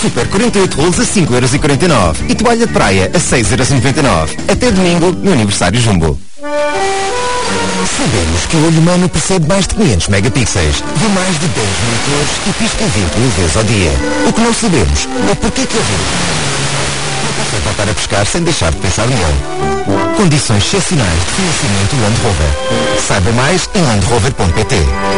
Super 48 rolos a 5,49€ e toalha de praia a 6,99€. Até domingo, no aniversário Jumbo. Sabemos que o olho humano percebe mais de 500 megapixels, vê mais de 10 mil cores e pisca 20 mil vezes ao dia. O que não sabemos é porque que a vida não consegue voltar a pescar sem deixar de pensar nele. Condições excepcionais de financiamento Land Rover. Saiba mais em landrover.pt.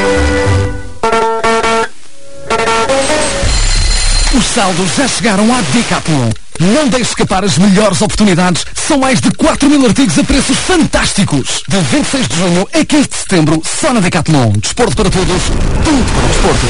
Os saldos já chegaram à Decathlon. Não deixe escapar as melhores oportunidades. São mais de 4.000 artigos a preços fantásticos. De 26 de junho a 15 de setembro, só na Decathlon. Desporto para todos, tudo para o desporto.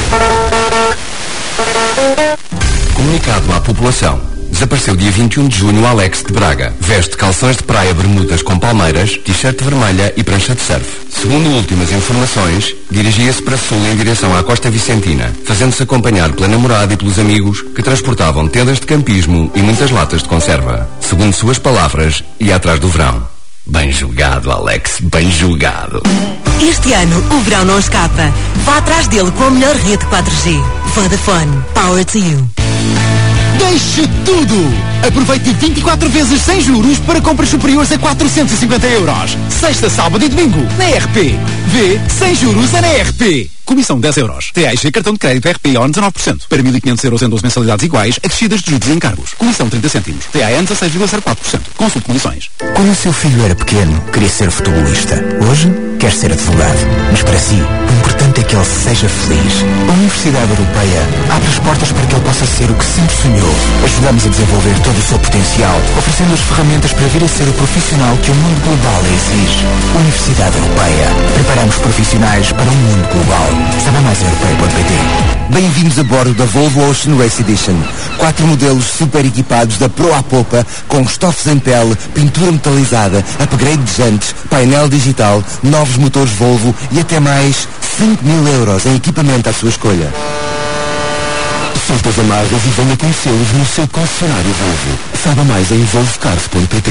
Comunicado à população. Desapareceu dia 21 de junho Alex de Braga. Veste calções de praia, bermudas com palmeiras, t-shirt vermelha e prancha de surf. Segundo últimas informações, dirigia-se para sul em direção à Costa Vicentina, fazendo-se acompanhar pela namorada e pelos amigos que transportavam tendas de campismo e muitas latas de conserva. Segundo suas palavras, ia atrás do verão. Bem julgado, Alex, bem julgado. Este ano, o verão não escapa. Vá atrás dele com a melhor rede 4G. Vodafone. Power to you. Deixe tudo! Aproveite 24 vezes sem juros para compras superiores a 450€. Sexta, sábado e domingo, na RP. Vê, sem juros é na RP. Comissão 10€. TAIG cartão de crédito RP ON 19%. Para 1.500€ em 12 mensalidades iguais, acrescidas de juros e encargos. Comissão 30 cêntimos. TAN 16,04%. Consulte condições. Quando o seu filho era pequeno, queria ser futebolista. Hoje, quer ser advogado. Mas para si, o importante é que ele seja feliz. A Universidade Europeia abre as portas para que ele possa ser o que sempre sonhou. Ajudamos a desenvolver todo o seu potencial, oferecendo as ferramentas para vir a ser o profissional que o mundo global exige. Universidade Europeia. Preparamos profissionais para um mundo global. Saiba mais em europeia.pt. Bem-vindos a bordo da Volvo Ocean Race Edition. 4 modelos super equipados da Pro à Popa, com estofos em pele, pintura metalizada, upgrade de jantes, painel digital, novos motores Volvo e até mais 5.000€ em equipamento à sua escolha. Solte as amarras e venha conhecê-los no seu concessionário Volvo. Saiba mais em volvocars.pt.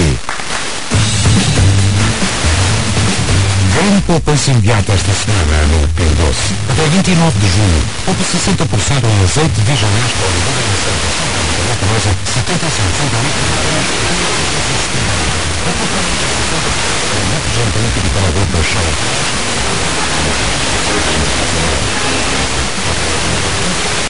Grande poupança imediata esta semana no Pingo Doce. Até 29 de junho, poupa 60% em azeite virgem extra oliveira em Santa Teresa, 75 centilitros. Gente líquido para a roupa cheia.